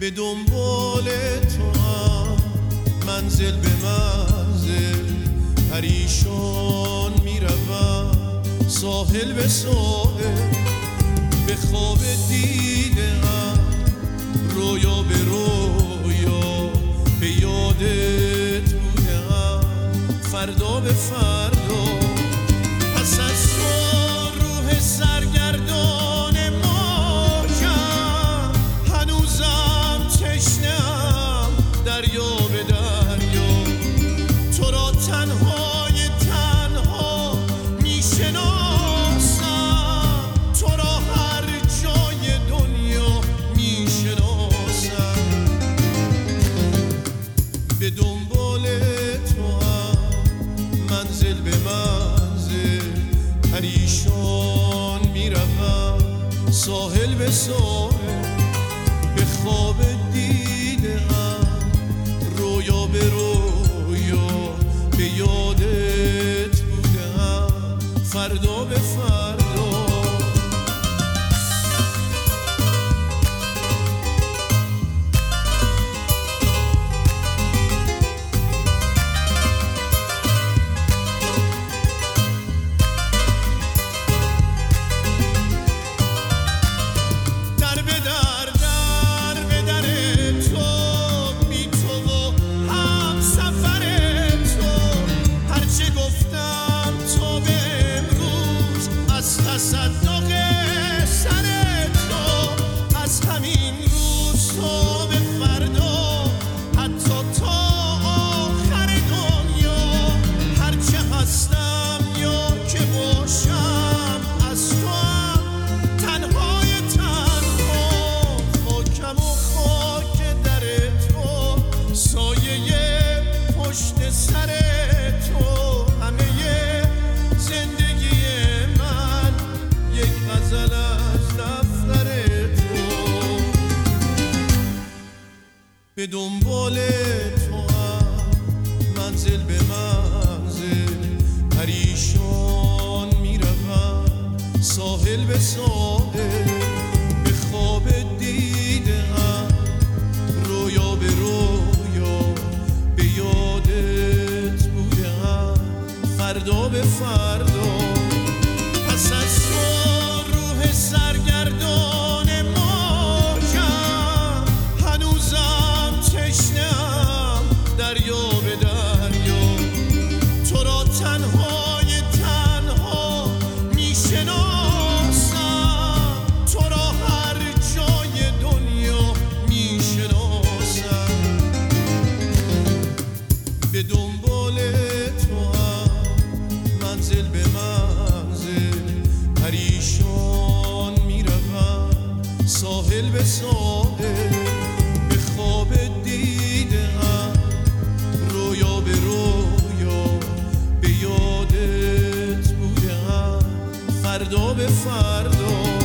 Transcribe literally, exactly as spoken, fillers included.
به دنبال تو هم منزل به منزل پریشان میروم، ساحل به ساحل به خواب دیدم، رویا به رویا به یادت بودم، فردا به فردا پس از تو روح سرگردان موجم، هنوزم تشنه‌ام دریا به دریا، تو را تنهای تنها میشناسم، تو را هر جای دنیا میشناسم. به دنبال تو هم منزل به منزل پریشان میروم، ساحل به ساحل به خواب دیدم، رویا به رویا به یادت بودم، فردا به فردا. تصدق سر تو از همین روز تا به فردا، حتی تا آخر دنیا، هرچه هستم یا که باشم از تو هم تنهای تنها، خاکم و خاک در تو، سایه پشت سر تو، همه زندگی غزل از دفتر تو. به دنبال تو هم منزل به منزل پریشان میروم، ساحل به ساحل به خواب دیدم، رویا به رویا به یادت بودم، فردا به فردا پس از سرگردان موجم، هنوزم تشنه‌ام دریا به دریا، تو را تنهای تنها میشناسم، تو را هر جای دنیا میشناسم. به دنبال تو هم منزل به منزل پریشان میروم، ساحل به ساحل به خواب دیدم، رویا به رویا به یادت بودم، فردا به فردا.